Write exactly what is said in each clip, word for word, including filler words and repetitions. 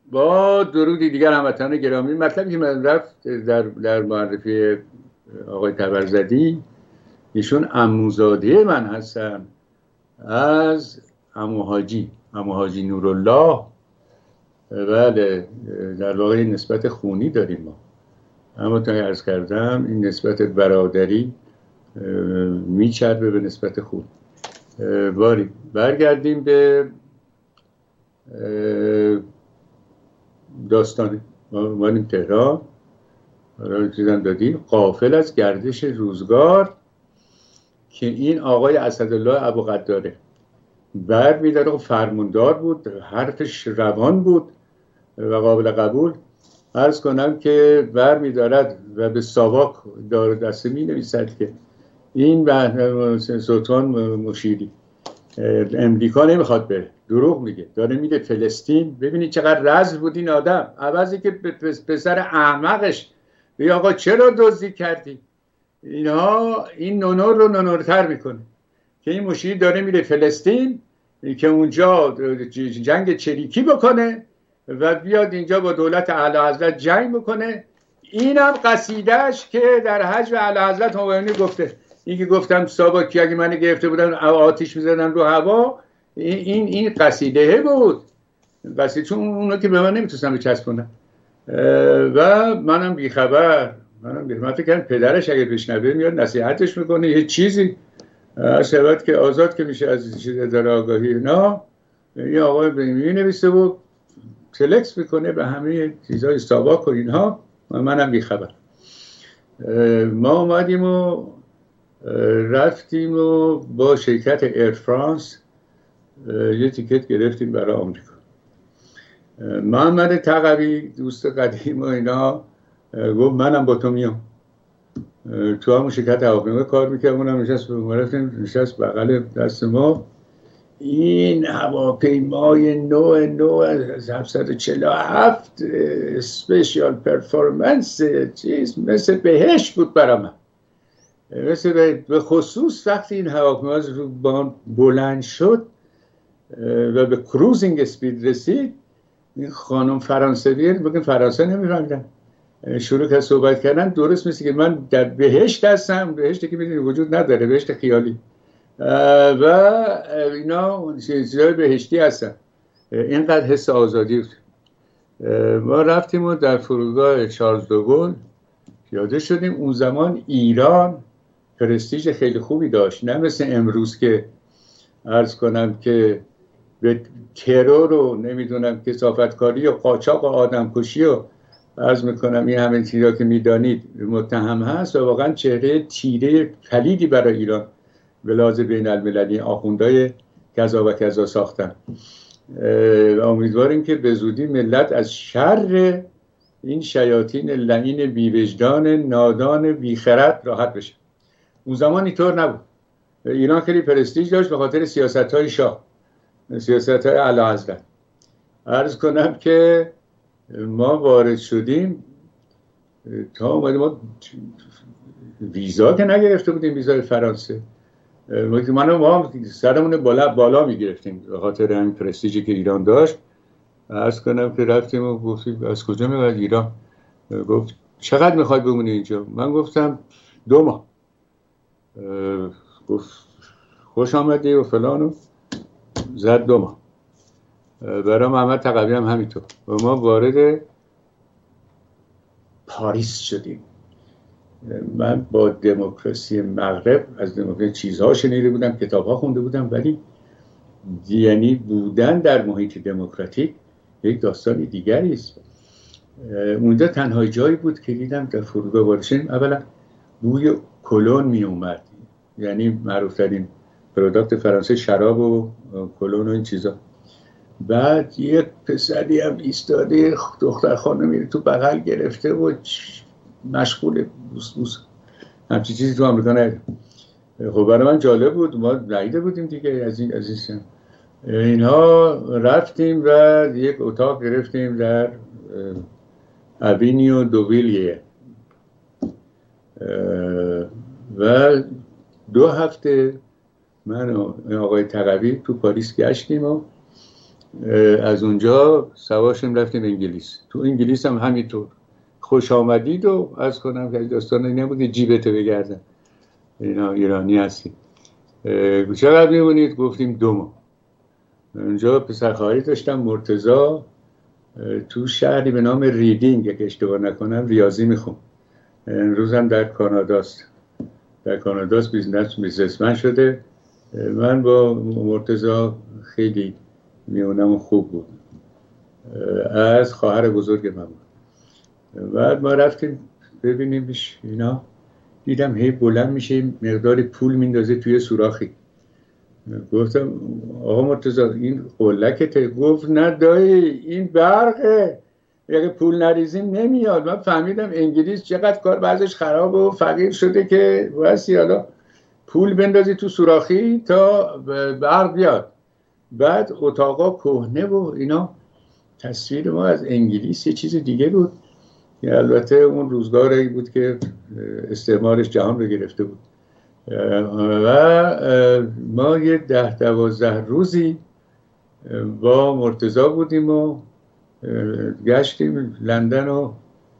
با درودی دیگر هموطنان گرامی، مطلبی که من رفت در, در معرفی آقای تبرزدی، ایشون عموزاده من هستن از عمو حاجی عمو حاجی نورالله. بله، در واقع نسبت خونی داریم ما، اما تا عرض کردم این نسبت برادری میچربه به نسبت خون. باری برگردیم به داستان. ما اومدیم تهران، را چیزم دادیم غافل از گردش روزگار که این آقای اسدالله ابوقداره بر میداره، فرماندار بود، حرفش روان بود و قابل قبول. عرض کنم که بر میدارد و به ساواک دار دسته می نویسد که این سلطان مشیری امریکا نمیخواد بره، دروغ میگه، داره میره فلسطین. ببینید چقدر رزل بود این آدم، عوضی که پسر احمقش بگه آقا چرا دزدی کردی، اینها این نونور رو نونورتر میکنه که این مشیری داره میره فلسطین که اونجا جنگ چریکی بکنه و بیاد اینجا با دولت اعلیحضرت جنگ بکنه. اینم قصیدهش که در حجم اعلیحضرت همایونی گفته. این که گفتم ساواکی اگه من گرفته بودن آتیش می‌زدن رو هوا، این این قصیده بود. قصیده چون اونا که به من نمیتونستن بچسبونن و منم بیخبر منم بیخبر فکر کردم پدرش اگه بشنوه میاد نصیحتش میکنه یه چیزی شبت که آزاد که میشه از چیز اداره آگاهی. نه، این آقای می نویسه و سلکس میکنه به همه چیزای ساواک و اینها و منم بیخبر. ما اومدیم و رفتیم و با شرکت ایر فرانس یه تیکت گرفتیم برای آمریکا. محمد تقوی دوست قدیم و اینا گفت منم با تو میام. تو همون شرکت هواپیما کار میکرد، اونم نشست رفتیم نشست بغل دست ما. این هواپیمای نو نو از هفتصد و چهل و هفت اسپیشال پرفورمنس چیز مثل بهشت بود برای من. مثل به خصوص وقتی این هواپیما رو بان بلند شد و به کروزینگ اسپید رسید، این خانم فرانسوی بگیم فرانسه نمی‌فهمیدن، شروع کرد صحبت کردن درست مثل که من در بهشت هستم، بهشتی که می‌دونی وجود نداره، بهشت خیالی و اینا چیزهای بهشتی هستن. اینقدر حس آزادی بود. ما رفتیم و در فرودگاه چارلز دوگل پیاده شدیم. اون زمان ایران پرستیژ خیلی خوبی داشت، نه مثل امروز که عرض کنم که به ترور و نمیدونم کثافتکاری و قاچاق و آدمکشی و عرض میکنم این همه چیزا که میدانید متهم هست و واقعا چهره تیره پلیدی برای ایران به لحاظ بین المللی آخوندهای کذا و کذا ساختن. امیدواریم که به زودی ملت از شر این شیاطین لعین بیوجدان نادان بیخرد راحت بشه. اون زمان اینطور نبود. ایران خیلی پرستیژ داشت به خاطر سیاست‌های شاه، سیاست‌های اعلیحضرت. عرض کنم که ما وارد شدیم، تا اومدیم ما ویزا که نگرفته بودیم، ویزای فرانسه. ما ما سرمون بالا بالا میگرفتیم به خاطر همین پرستیژی که ایران داشت. عرض کنم که رفتیم و گفتیم از کجا میاد ایران؟ گفت چقدر میخواد بمونی اینجا؟ من گفتم دو ماه. گفت خوش آمدی و فلانو زد دو ماه. برای محمد تقوی هم همینطور و ما وارد پاریس شدیم. من با دموکراسی مغرب از دموکراسی چیزها شنیده بودم، کتابها خونده بودم، ولی یعنی بودن در محیط دموکراتیک یک داستانی دیگری است. اونجا تنها جایی بود که دیدم در فرودگاه وارد شدیم اولا بوی کلون می اومد، یعنی معروف ترین پروداکت فرانسه شراب و کلون و این چیزا. بعد یک پسری هم ایستاده، دختر خانمی تو بغل گرفته و مشغول بوس بوس همچی چیزی تو آمریکا ندیدم. خب برای من جالب بود، ما ندیده بودیم دیگه از این عزیز. اینها رفتیم و یک اتاق گرفتیم در اوینیو دوویلیه و دو هفته من و آقای تقوی تو پاریس گشتیم و از اونجا سوار شدیم رفتیم انگلیس. تو انگلیس هم همینطور خوش آمدید و عرض کنم که داستان این نبود که جیبتو بگردن اینا ایرانی هستی چقدر میمونید؟ گفتیم دو ماه. اونجا پسر خواهری داشتم مرتضی تو شهری به نام ریدینگ اگه اشتباه نکنم ریاضی میخون، امروز هم در کاناداست، در کاناداست بیزنس بیزنسمن شده. من با مرتضی خیلی میونم خوب بود، از خواهر بزرگ من بود. بعد ما رفتیم ببینیمش اینا، دیدم هی بلند میشه مقدار پول میندازه توی سوراخی. گفتم آقا مرتضی این قلکته؟ گفت نه دایی این برقه، اگه پول نریزیم نمیاد. من فهمیدم انگلیس چقدر کار بعضش خرابه و فقیر شده که واسه حالا پول بندازی تو سوراخی تا برق بیاد. بعد اتاقا کهنه و اینا. تصویر ما از انگلیس یه چیز دیگه بود که البته اون روزگاری بود که استعمارش جهان رو گرفته بود. و ما یه ده دوازده روزی با مرتضی بودیم و گشتیم لندن و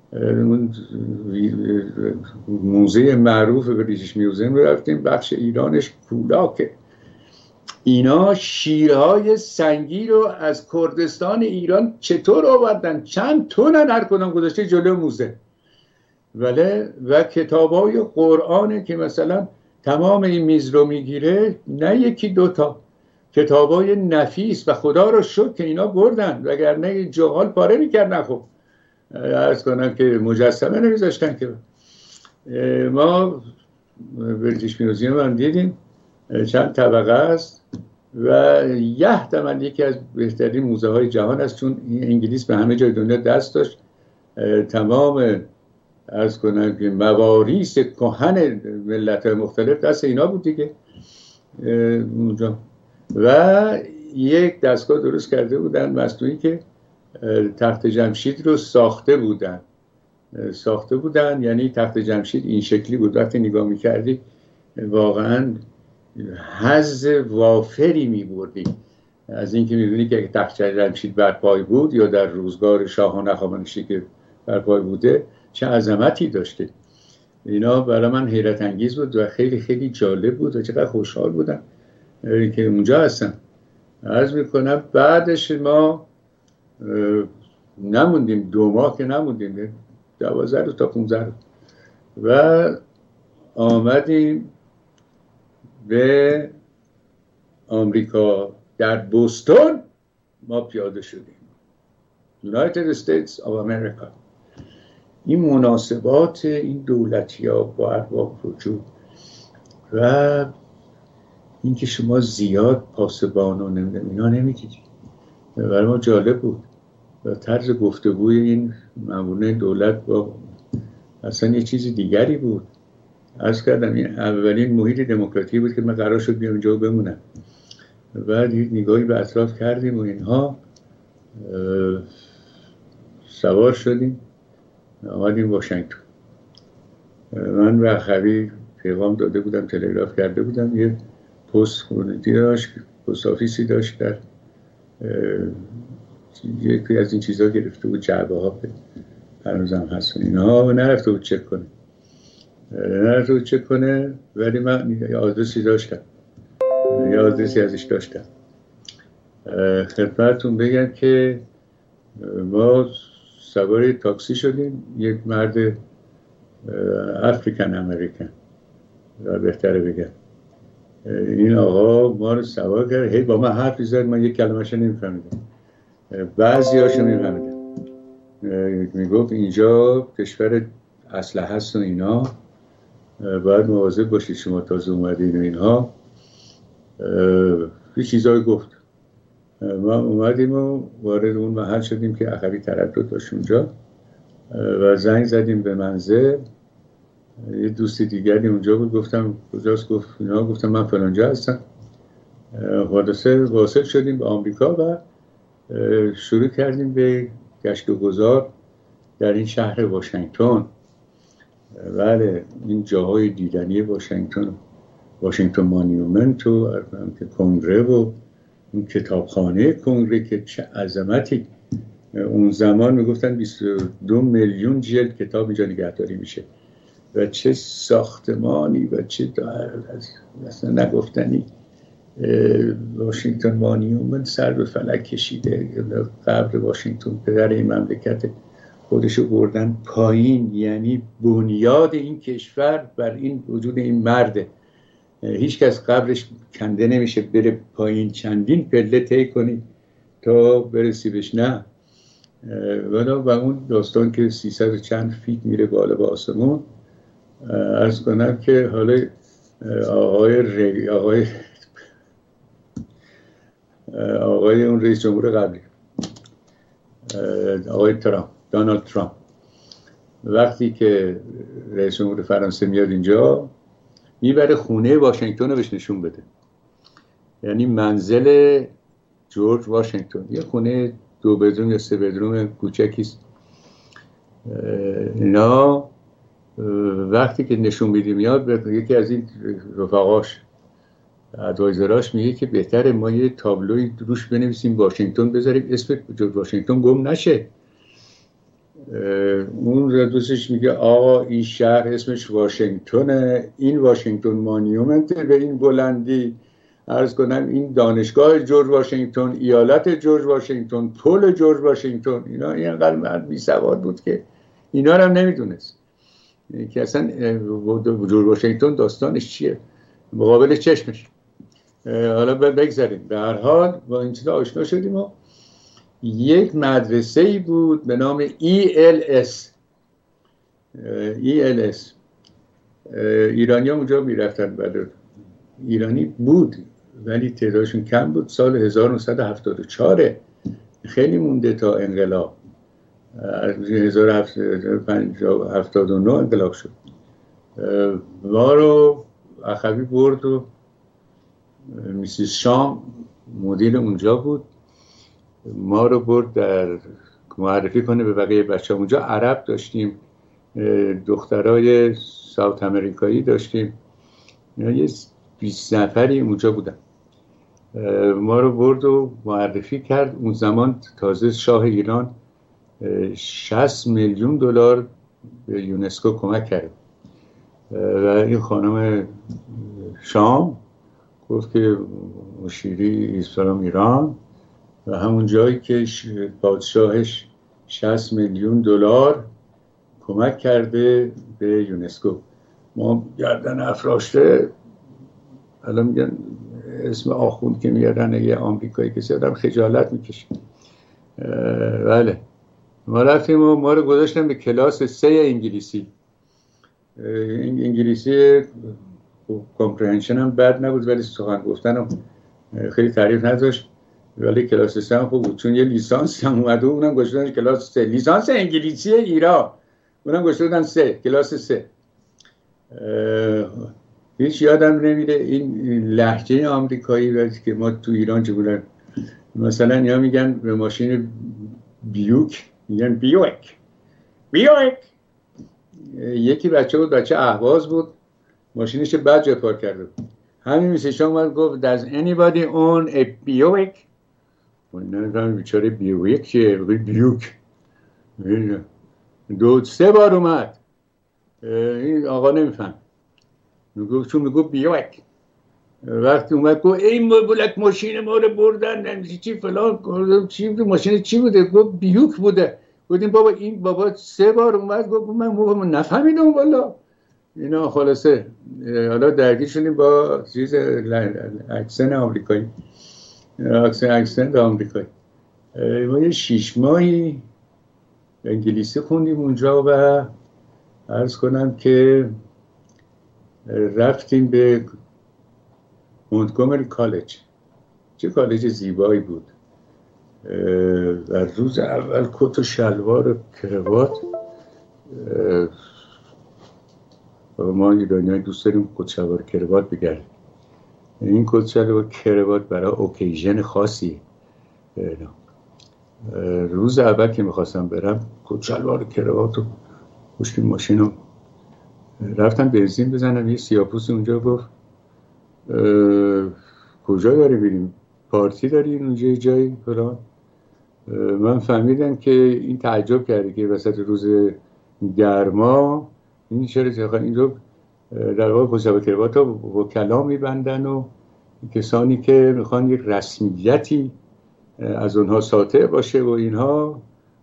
موزه معروف بریتیش میوزیم رو رفتیم. بخش ایرانش کولاکه. اینا شیرهای سنگی رو از کردستان ایران چطور آوردن؟ چند تونن هر کدام گذاشته جلو موزه. ولی و کتابای قرآنه که مثلا تمام این میز رو میگیره، نه یکی دوتا کتابای نفیس و خدا رو شکر که اینا بردن، وگرنه جهال پاره میکردن. خب عرض کنم که مجسمه نمیذاشتن که. ما بریتیش میوزیم هم دیدیم، چند طبقه است و یه تمن یکی از بهترین موزه های جهان است، چون انگلیس به همه جای دنیا دست داشت. تمام از کنم که مواریث کهن ملت مختلف دست اینا بود دیگه. و یک دستگاه درست کرده بودن مصنوعی که تخت جمشید رو ساخته بودن ساخته بودن یعنی تخت جمشید این شکلی بود. وقتی نگاه میکردی واقعا حظ وافری میبردی از اینکه میبینی که تخت جمشید بر پای بود یا در روزگار شاهان هخامنشی که بر پای بوده چه عظمتی داشته. اینا برای من حیرت انگیز بود و خیلی خیلی جالب بود و چقدر خوشحال بودم که اونجا هستم. عرض میکنم بعدش ما نموندیم، دو ماه که نموندیم، دوازده روز تا پونزده روز و آمدیم به آمریکا. در بوستون ما پیاده شدیم، United States of America. این مناسبات این دولتی ها با ارباب رجوع و اینکه شما زیاد پاسبان و نمیدونم اینا نمیدیدید، برای ما جالب بود. و طرز گفتگوی این مامورین دولت با اصلا یه چیز دیگری بود. عرض کردم این اولین محیط دموکراتی بود که من قرار شد بیام اینجا بمونم. بعد نگاهی به اطراف کردیم و اینها، سوار شدیم آمدیم واشنگتن. من و اخوی پیغام داده بودم، تلگراف کرده بودم، یه پست خونتی داشت، پست آفیسی داشت در یکی از این چیزها گرفته بود، جعبه ها هنوزم هست اینها، نرفته بود چک کنه نرفته بود چک کنه ولی من یه آدرسی داشتم یه آدرسی ازش داشتم. خدمتتون بگم که ما سوار تاکسی شدیم، یک مرد افریکن امریکن و بهتره بگم، این آقا ما رو سوار کرد، هی با من حرف زد، من یک کلمه‌شو نمی‌فهمیدم، بعضی هاشو می‌فهمیدم. میگفت اینجا کشور اسلحه هست و اینا، باید مواظب باشید شما تازه اومدین و اینها، یه چیزایی گفت. ما اومدیم و وارد اون محل شدیم که اخوی تردد داشت اونجا و زنگ زدیم به منزل. یه دوستی دیگری اونجا بود، گفتم کجاست؟ گفت اینا. گفتم من فلانجا هستم. خلاصه واصل شدیم به آمریکا و شروع کردیم به گشت و گذار در این شهر واشنگتن. بله این جاهای دیدنی واشنگتن، واشنگتن مانیومنت و کنگره و اون کتابخانه کنگره که چه عظمتی، اون زمان میگفتن بیست و دو میلیون جلد کتاب اینجا نگهداری میشه و چه ساختمانی و چه اصلا نگفتنی. واشنگتن مانیومنت سر به فلک کشیده، قبر واشنگتن پدر این مملکت، خودشو بردن پایین، یعنی بنیاد این کشور بر این وجود این مرده. هیچ کس قبرش کنده نمیشه بره پایین، چندین پله طی کنی تا برسی بهش. نه و اون داستان که سیصد چند فیت میره بالا به آسمون. عرض کنم که حالا آقای ری... آقای آقای اون رئیس جمهور قبلی، آقای ترامپ، دونالد ترامپ، وقتی که رئیس جمهور فرانسه میاد اینجا، میبره خونه واشنگتن رو بهش نشون بده. یعنی منزل جورج واشنگتن یه خونه دو بدروم یا سه بدروم کوچکیست. اینا وقتی که نشون میده میاد به یکی از این رفقاش، ادوایزراش، میگه که بهتره ما یه تابلوی روش بنویسیم واشنگتن، بذاریم اسم جورج واشنگتن گم نشه. اون دوستش میگه آقا این شهر اسمش واشنگتنه، این واشنگتن مانیومنت به این بلندی، عرض کنم این دانشگاه جورج واشنگتن، ایالت جورج واشنگتن، پل جورج واشنگتن. اینا اینقدر مرد بی سواد بود که اینا رو هم نمیدونست که اصلا جورج واشنگتن داستانش چیه مقابل چشمش. حالا بگذاریم. به هر حال با این چیزا آشنا شدیم. و یک مدرسه‌ای بود به نام ای ال اس. ای ال اس ایرانی ها اونجا میرفتن. بعد ایرانی بود ولی تعدادشون کم بود. سال هزار و نهصد و هفتاد و چهار خیلی مونده تا انقلاب. هزار و هفتصد و هفتاد و نه انقلاب شد. ما رو اخوی برد و میسیس شام مدیر اونجا بود، ما رو برد در معرفی کنه به بقیه بچه. اونجا عرب داشتیم، دخترای ساوت امریکایی داشتیم، یه بیست نفری اونجا بودن. ما رو برد و معرفی کرد. اون زمان تازه شاه ایران شصت میلیون دلار به یونسکو کمک کرد و این خانم شام گفت که مشیری اسلام ایران و همون جایی که پادشاهش شصت میلیون دلار کمک کرده به یونسکو. ما گردن افراشته، الان میگن اسم آخوند که میارن یه آمریکایی کسی آدم خجالت میکشه. بله ما رفتیم و ما رو گذاشتن به کلاس سه انگلیسی. انگلیسی کامپریهنشن هم بد نبود ولی سخن گفتنم خیلی تعریف نداشت، ولی کلاس سه هم خوب بود چون یه لیسانس هم اومده و اونم گذاشتن کلاس سه، لیسانس انگلیسی ایران، اونم گذاشتن سه، کلاس سه. هیچ یادم نمیره این لهجه آمریکایی وقتی که ما تو ایران چه بودن. مثلا اینا میگن به ماشین بیوک میگن بیوک بیوک. یکی بچه بود، بچه اهواز بود، ماشینش بد جا پارک کرده بود. همین میسه اومد گفت does anybody own a Buick؟ من بیچاره بیوک چیه؟ بیوک. دو سه بار اومد این آقا نمیفهم، میگو چون میگو بیوک. وقتی اومد گفت این بلک ماشین ما رو بردن چی فلان، چی ماشین چی بوده؟ گفت بیوک بوده. گفتیم بابا این بابا سه بار اومد گفت من موقع نفهمیدم والا. اینا خلاصه حالا درگیر شدیم با چیز اکسن آمریکایی، اکسن اکسن آمریکایی. ما یه شیش ماهی انگلیسی خوندیم اونجا و عرض کنم که رفتیم به مونتگومری کالج. چه کالج زیبایی بود. و روز اول کت و شلوار و کروات، ما ایرانی دوست داریم کت شلوار کروات بگردیم. این کت شلوار کروات برای اوکیژن خاصی. روز اول که میخواستم برم کت شلوار کروات و پشت ماشین رو رفتم بنزین بزنم. یه سیاپوسی اونجا گفت کجا داری بریم؟ پارتی دارین اونجا جایی فلان. من فهمیدم که این تعجب کرده که وسط روز گرما این چرا تقریبا اینجا در واقع کسب کروات ها وکلا میبندن و کسانی که میخوان یک رسمیتی از اونها ساطع باشه و اینها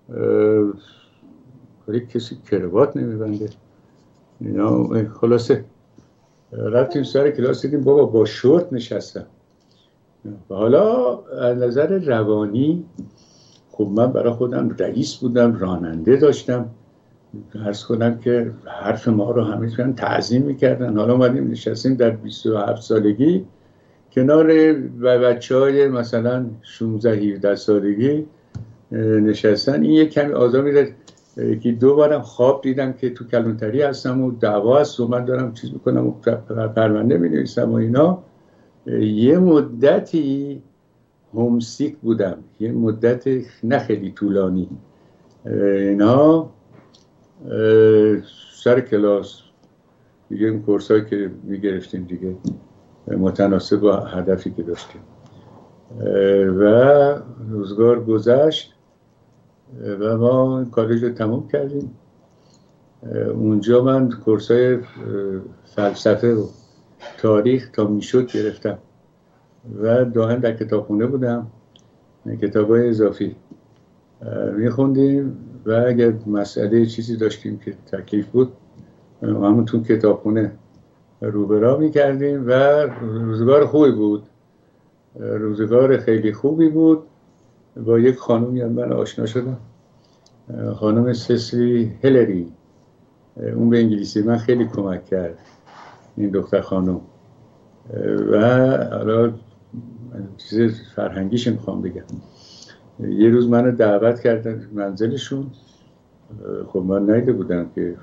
یک کسی کروات نمیبنده اینا. خلاصه رفتیم سر کلاس دیدیم بابا با شورت نشستم. و حالا از نظر روانی خب من برای خودم رئیس بودم، راننده داشتم، عرض کنم که حرف ما رو همه چون تعظیم میکردن. حالا اومدیم نشستیم در بیست و هفت سالگی کنار بچه های مثلا شانزده هفده سالگی نشستن. این یک کمی آزار میده که دو بارم خواب دیدم که تو کلانتری هستم و دعوا هست و من دارم چیز میکنم و پرونده مینویسم و اینا. یه مدتی همسیک بودم، یه مدت نه خیلی طولانی اینا. سر کلاس دیگه این کورس هایی که میگرفتیم دیگه متناسب با هدفی که داشتیم و روزگار گذشت و ما کالج رو تموم کردیم. اونجا من کورس های فلسفه و تاریخ تا میشد گرفتم و دائم در کتابخونه بودم، کتاب های اضافی میخوندیم و اگر مسئله چیزی داشتیم که تکلیف بود همون کتابخونه روبرا میکردیم و روزگار خوبی بود، روزگار خیلی خوبی بود. با یک خانومی من آشنا شدم، خانم سیسلی هیلری. اون به انگلیسی من خیلی کمک کرد، این دختر خانم. و حالا چیز فرهنگیش میخوام بگم، یه روز منو دعوت کردن منزلشون. خب من ندیده بودم که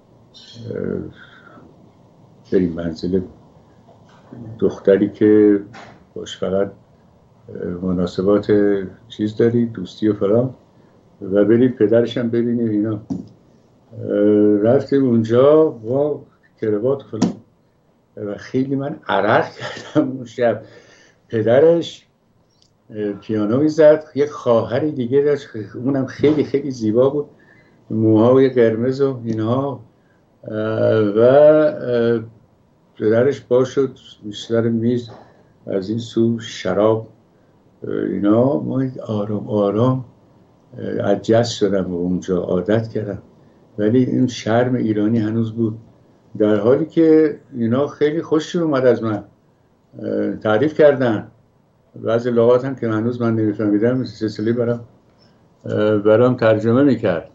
بریم منزل دختری که باش فقط مناسبات چیز داری، دوستی و فلان، و بریم پدرش هم ببینیم اینا. رفتیم اونجا با کروات و فلان و خیلی من عرق کردم اون شب. پدرش پیانو میزد، یک خواهری دیگه داشت، اونم خیلی خیلی زیبا بود، موهای قرمز و اینها. و پدرش با شد سر میز، از این سو شراب اینا. ما آرام آرام adjust شدم و اونجا عادت کردم، ولی این شرم ایرانی هنوز بود. در حالی که اینا خیلی خوششون اومد از من، تعریف کردن. بعضی لغات هم که هنوز من نمیفهمیدم سیسلی برام برام ترجمه میکرد.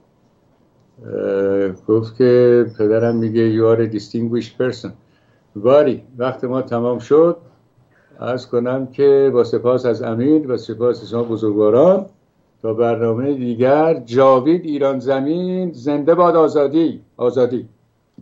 گفت که پدرم میگه you are a distinguished person. ولی وقت ما تمام شد، عرض کنم که با سپاس از امیر و سپاس شما بزرگواران، تا برنامه دیگر. جاوید ایران زمین، زنده باد آزادی. آزادی